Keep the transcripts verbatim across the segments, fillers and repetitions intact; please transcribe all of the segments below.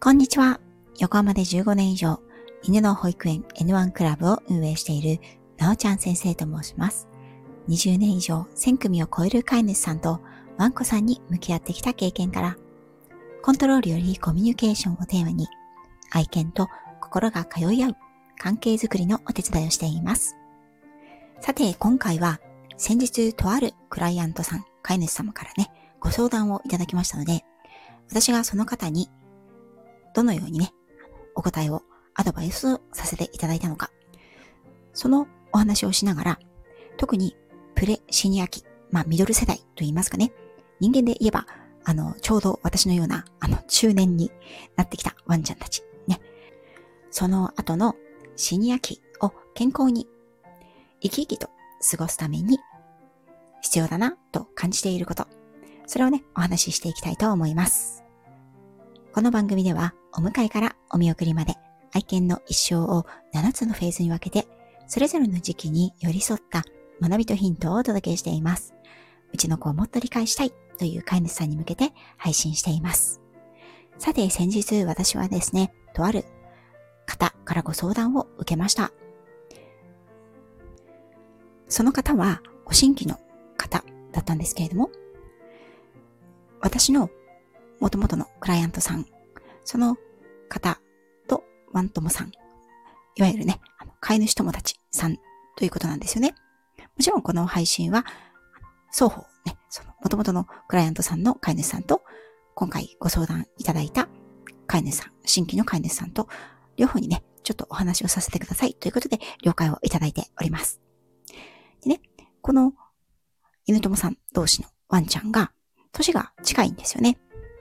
こんにちは。横浜でじゅうごねん以上、犬の保育園 エヌワン クラブを運営しているなおちゃん先生と申します。にじゅうねん以上、せん組を超える飼い主さんとワンコさんに向き合ってきた経験から、コントロールよりコミュニケーションをテーマに、愛犬と心が通い合う関係づくりのお手伝いをしています。さて、今回は先日とあるクライアントさん、飼い主様からね、ご相談をいただきましたので、私がその方にどのようにね、お答えを、アドバイスをさせていただいたのか、そのお話をしながら、特にプレシニア期、まあミドル世代と言いますかね、人間で言えば、あの、ちょうど私のような、あの、中年になってきたワンちゃんたち、ね。その後のシニア期を健康に、生き生きと過ごすために、必要だなと感じていること、それをね、お話ししていきたいと思います。この番組では、お迎えからお見送りまで、愛犬の一生をななつのフェーズに分けて、それぞれの時期に寄り添った学びとヒントをお届けしています。うちの子をもっと理解したいという飼い主さんに向けて配信しています。さて、先日私はですね、とある方からご相談を受けました。その方はご新規の方だったんですけれども、私の元々のクライアントさん、その方とワン友さん、いわゆるね、あの飼い主友達さんということなんですよね。もちろんこの配信は双方ね、その元々のクライアントさんの飼い主さんと、今回ご相談いただいた飼い主さん、新規の飼い主さんと、両方にね、ちょっとお話をさせてくださいということで了解をいただいております。でね、この犬友さん同士のワンちゃんが年が近いんですよね。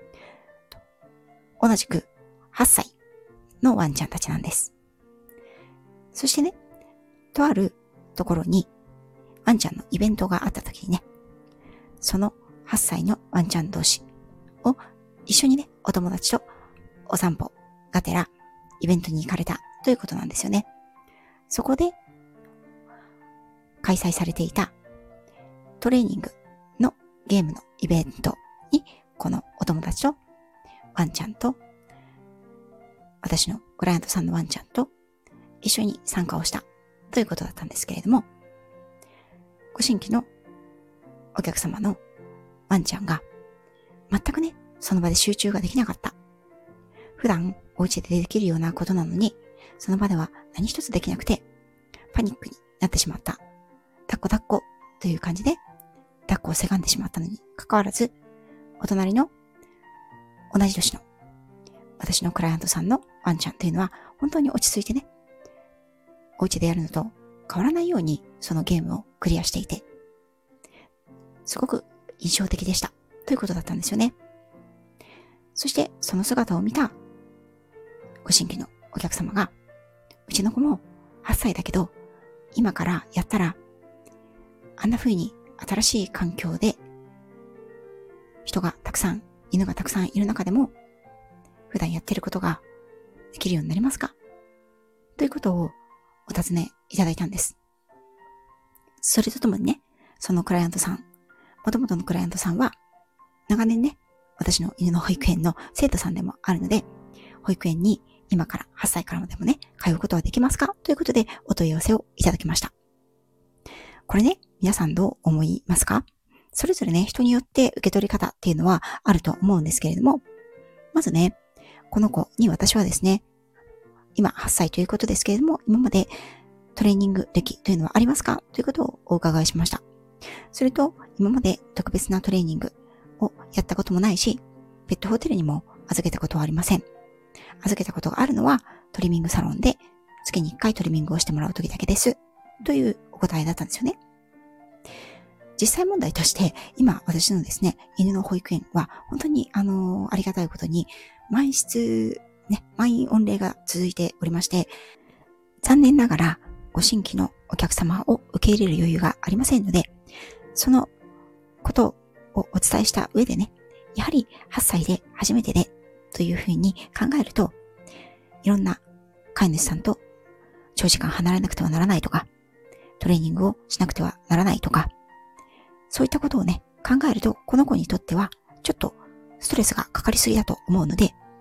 同じくはっさいのワンちゃんたちなんです。そしてね、とあるところにワンちゃんのイベントがあった時にね、そのはっさいのワンちゃん同士を一緒にね、お友達とお散歩がてらイベントに行かれたということなんですよね。そこで開催されていたトレーニングのゲームのイベントに、このお友達とワンちゃんと私のクライアントさんのワンちゃんと一緒に参加をしたということだったんですけれども、ご新規のお客様のワンちゃんが全くね、その場で集中ができなかった。普段お家でできるようなことなのに、その場では何一つできなくてパニックになってしまった。抱っこ抱っこという感じで抱っこをせがんでしまったのにかかわらず、お隣の同じ年の私のクライアントさんのワンちゃんというのは本当に落ち着いてね、お家でやるのと変わらないようにそのゲームをクリアしていて、すごく印象的でしたということだったんですよね。そしてその姿を見たご新規のお客様が、うちの子もはっさいだけど今からやったらあんな風に新しい環境で人がたくさん、犬がたくさんいる中でも普段やってることができるようになりますかということをお尋ねいただいたんです。それとともにね、そのクライアントさん、元々のクライアントさんは長年ね、私の犬の保育園の生徒さんでもあるので、保育園に今からはっさいからでもね、通うことはできますかということでお問い合わせをいただきました。これね、皆さんどう思いますか？それぞれね、人によって受け取り方っていうのはあると思うんですけれども、まずね、この子に私はですね、今はっさいということですけれども、今までトレーニング歴というのはありますかということをお伺いしました。それと、今まで特別なトレーニングをやったこともないし、ペットホテルにも預けたことはありません。預けたことがあるのはトリミングサロンで月にいっかいトリミングをしてもらうときだけです。というお答えだったんですよね。実際問題として、今私のですね、犬の保育園は本当にあのー、ありがたいことに満室ね、満員御礼が続いておりまして、残念ながらご新規のお客様を受け入れる余裕がありませんので、そのことをお伝えした上でね、やはりはっさいで初めてでというふうに考えると、いろんな飼い主さんと長時間離れなくてはならないとか、トレーニングをしなくてはならないとか、そういったことをね、考えると、この子にとってはちょっとストレスがかかりすぎだと思うので、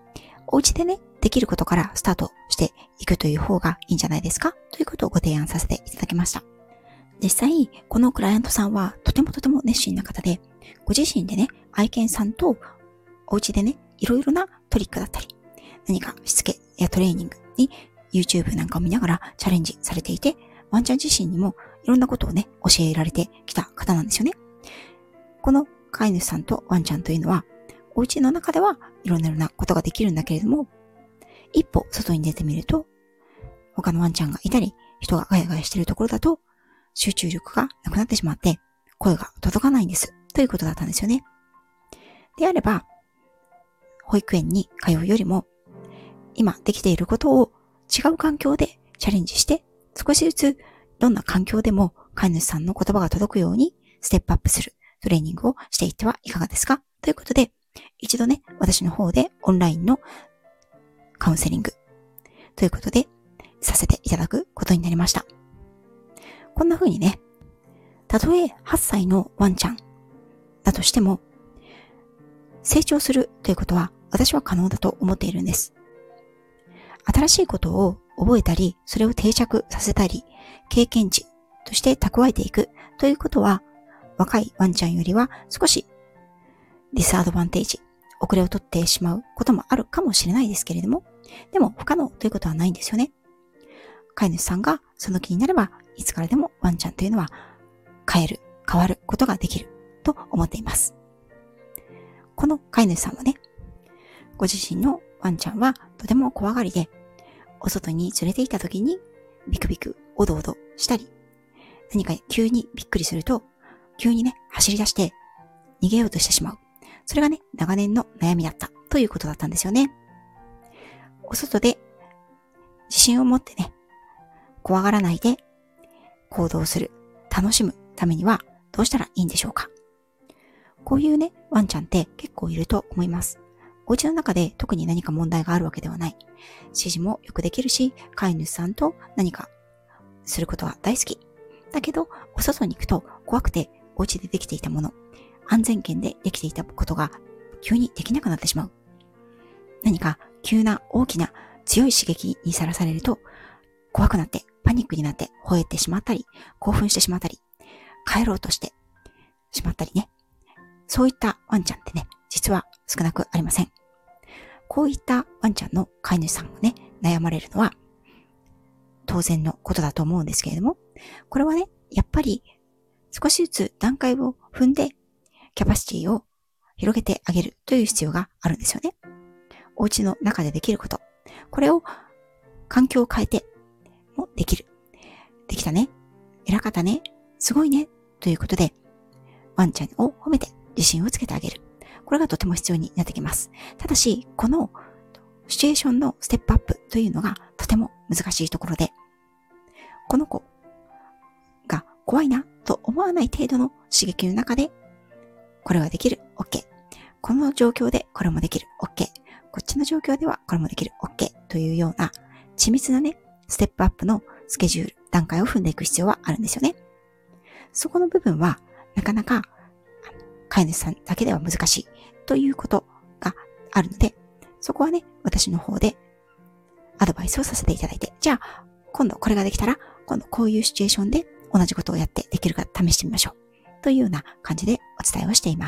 お家でね、できることからスタートしていくという方がいいんじゃないですかということをご提案させていただきました。実際、このクライアントさんはとてもとても熱心な方で、ご自身でね、愛犬さんとお家でね、いろいろなトリックだったり、何かしつけやトレーニングに YouTube なんかを見ながらチャレンジされていて、ワンちゃん自身にもいろんなことをね、教えられてきた方なんですよね。この飼い主さんとワンちゃんというのは、お家の中ではいろんなことができるんだけれども、一歩外に出てみると、他のワンちゃんがいたり、人がガヤガヤしているところだと、集中力がなくなってしまって、声が届かないんです。ということだったんですよね。であれば、保育園に通うよりも、今できていることを違う環境でチャレンジして、少しずつどんな環境でも飼い主さんの言葉が届くようにステップアップするトレーニングをしていってはいかがですかということで、一度ね、私の方でオンラインのカウンセリングということでさせていただくことになりました。こんな風にね、たとえはっさいのワンちゃんだとしても、成長するということは私は可能だと思っているんです。新しいことを覚えたり、それを定着させたり、経験値として蓄えていくということは、若いワンちゃんよりは少しディスアドバンテージ、遅れを取ってしまうこともあるかもしれないですけれども、でも不可能ということはないんですよね。飼い主さんがその気になれば、いつからでもワンちゃんというのは変える、変わることができると思っています。この飼い主さんはね、ご自身のワンちゃんはとても怖がりで、お外に連れて行った時にビクビク、おどおどしたり、何か急にびっくりすると、急にね、走り出して逃げようとしてしまう。それがね、長年の悩みだったということだったんですよね。お外で自信を持ってね、怖がらないで行動する、楽しむためにはどうしたらいいんでしょうか。こういうね、ワンちゃんって結構いると思います。お家の中で特に何か問題があるわけではない。指示もよくできるし、飼い主さんと何かすることは大好き。だけど、お外に行くと怖くてお家でできていたもの、安全圏でできていたことが急にできなくなってしまう。何か急な大きな強い刺激にさらされると怖くなってパニックになって吠えてしまったり、興奮してしまったり、帰ろうとしてしまったりね。そういったワンちゃんってね、実は少なくありません。こういったワンちゃんの飼い主さんがね、悩まれるのは当然のことだと思うんですけれども、これはね、やっぱり少しずつ段階を踏んでキャパシティを広げてあげるという必要があるんですよね。お家の中でできること。これを環境を変えてもできる。できたね。偉かったね。すごいね。ということで、ワンちゃんを褒めて自信をつけてあげる。これがとても必要になってきます。ただし、このシチュエーションのステップアップというのがとても難しいところで、この子が怖いなと思わない程度の刺激の中で、これはできる。OK。この状況でこれもできる。OK。こっちの状況ではこれもできる。OK。というような緻密なね、ステップアップのスケジュール、段階を踏んでいく必要はあるんですよね。そこの部分はなかなか飼い主さんだけでは難しいということがあるので、そこはね、私の方でアドバイスをさせていただいて、じゃあ今度これができたら、今度こういうシチュエーションで同じことをやってできるか試してみましょうというような感じでお伝えをしています。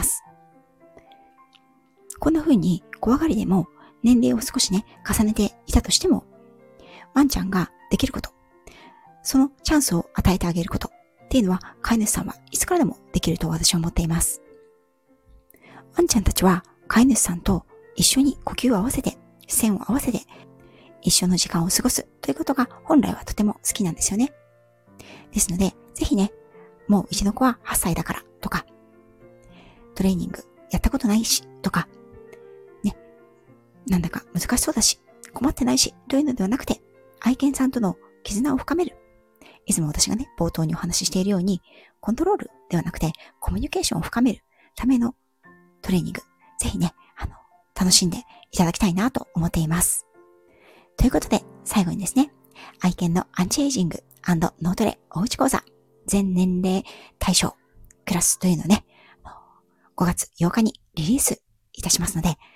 こんな風に怖がりでも年齢を少しね、重ねていたとしても、ワンちゃんができること、そのチャンスを与えてあげることっていうのは飼い主さんはいつからでもできると私は思っています。ワンちゃんたちは飼い主さんと一緒に呼吸を合わせて、視線を合わせて、一緒の時間を過ごすということが本来はとても好きなんですよね。ですので、ぜひね、もううちの子ははっさいだからとか、トレーニングやったことないしとか、ね、なんだか難しそうだし、困ってないしというのではなくて、愛犬さんとの絆を深める。いつも私がね、冒頭にお話ししているように、コントロールではなくて、コミュニケーションを深めるためのトレーニング、ぜひね、あの、楽しんでいただきたいなと思っています。ということで、最後にですね、愛犬のアンチエイジング&脳トレおうち講座、全年齢対象クラスというのをね、ごがつようかにリリースいたしますので、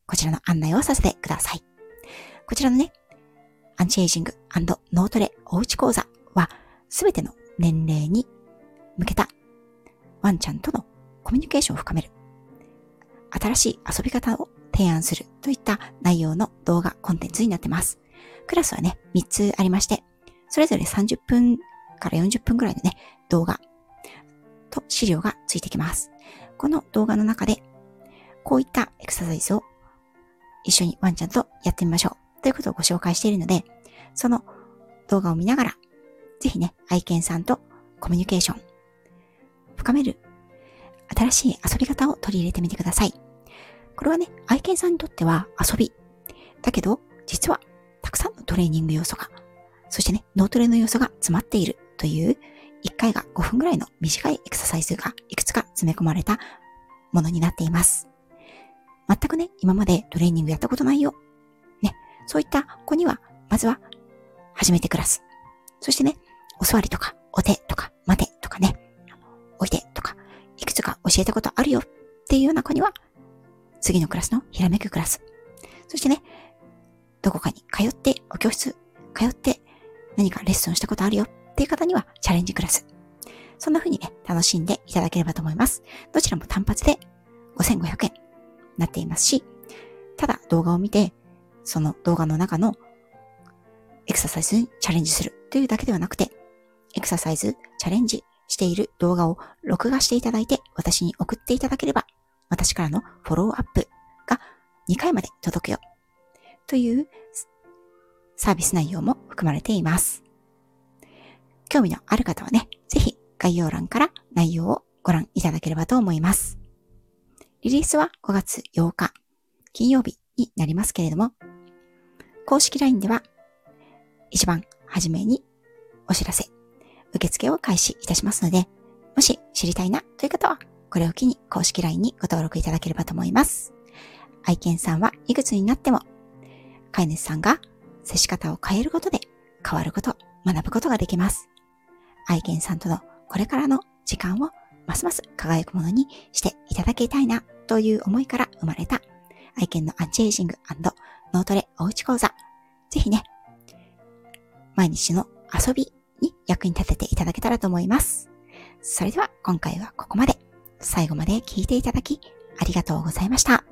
こちらの案内をさせてください。こちらのね、アンチエイジング&脳トレおうち講座は、すべての年齢に向けたワンちゃんとのコミュニケーションを深める、新しい遊び方を提案するといった内容の動画コンテンツになっています。クラスはね、みっつありまして、それぞれさんじゅっぷんからよんじゅっぷんぐらいのね、動画と資料がついてきます。この動画の中で、こういったエクササイズを一緒にワンちゃんとやってみましょうということをご紹介しているので、その動画を見ながら、ぜひね、愛犬さんとコミュニケーション、深める新しい遊び方を取り入れてみてください。これはね、愛犬さんにとっては遊び。だけど、実はたくさんのトレーニング要素が、そしてね、脳トレの要素が詰まっているという、いっかいがごふんぐらいの短いエクササイズがいくつか詰め込まれたものになっています。全くね、今までトレーニングやったことないよ。ね、そういった子には、まずは初めてクラス。そしてね、お座りとか、お手とか、待てとかね、おいでとか、いくつか教えたことあるよっていうような子には、次のクラスのひらめくクラス。そしてね、どこかに通って、お教室通って何かレッスンしたことあるよっていう方にはチャレンジクラス。そんな風にね、楽しんでいただければと思います。どちらも単発でごせんごひゃくえんになっていますし、ただ動画を見て、その動画の中のエクササイズにチャレンジするというだけではなくて、エクササイズ、チャレンジしている動画を録画していただいて私に送っていただければ、私からのフォローアップがにかいまで届くよというサービス内容も含まれています。興味のある方はね、ぜひ概要欄から内容をご覧いただければと思います。リリースはごがつようか金曜日になりますけれども、公式 ライン では一番初めにお知らせ、受付を開始いたしますので、もし知りたいなという方は、これを機に公式 ライン にご登録いただければと思います。愛犬さんはいくつになっても、飼い主さんが接し方を変えることで変わること、学ぶことができます。愛犬さんとのこれからの時間をますます輝くものにしていただきたいなという思いから生まれた愛犬のアンチエイジング&脳トレおうち講座。ぜひね、毎日の遊びに役に立てていただけたらと思います。それでは今回はここまで。最後まで聞いていただきありがとうございました。